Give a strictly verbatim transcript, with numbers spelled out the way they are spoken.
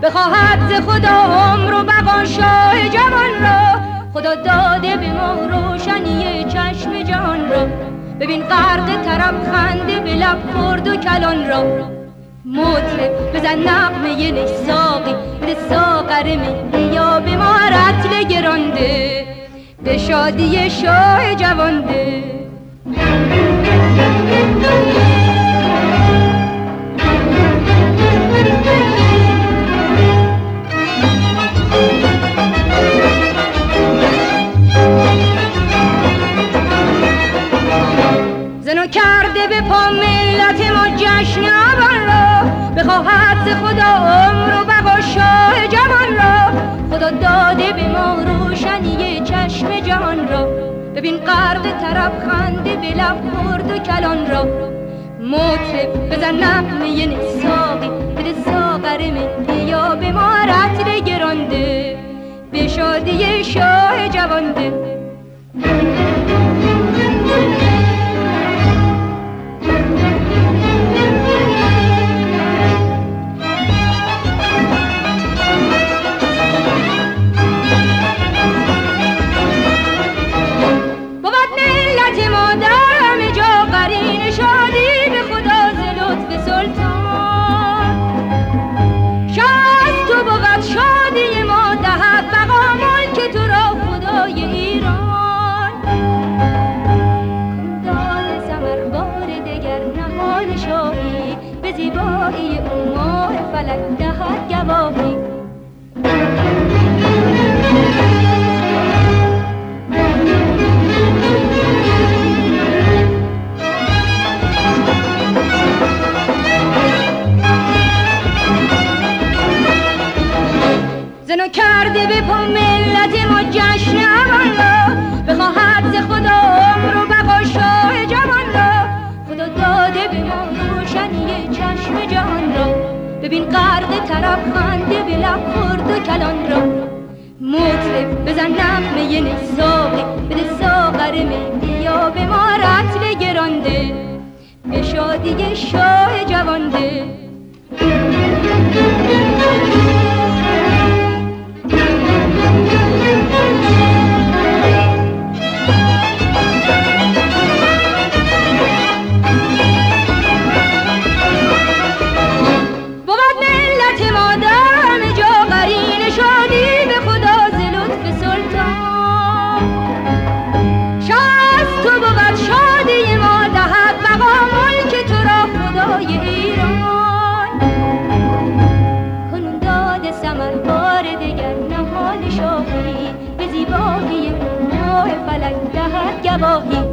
بخواهد ز خدا عمر و بقا شاه جوان را. خدا داده به ما روشنی چشم جهان را. ببین غرق طرب خنده به لب خورد و کلان را. مطرب بزن نغمه نی ساقی بده ساغر می یا به ما رطل گرانده به شادی شاه جوانده. زنو کرده به پا ملت ما جشن آبان را. بخواهد ز خدا عمر و بقا شاه جوان را. خدا داده به ما روشنی چشم جهان را. ببین غرق طرب خنده به لب خورد و کلان را. مطرب بزن نغمه نی ساقی بده ساغر می یا به ما رطل گرانده به شادی شاه جوانده. زیبایی او ماه فلک دهد گواهی. زنو کرده به پا ملت ما جشن آبان را. بخواهد ز خدا عمر و بقا شاه جوان را. خدا داده به ما روشنی چشم جهان را. ببین غرق طرب خنده به لب خورد و کلان را. مطرب بزن نغمه نی ساقی بده ساغر می یا به ما رطل گرانده به شادی شاه جوانده. به زیبایی ماه فلک دهد گواهی.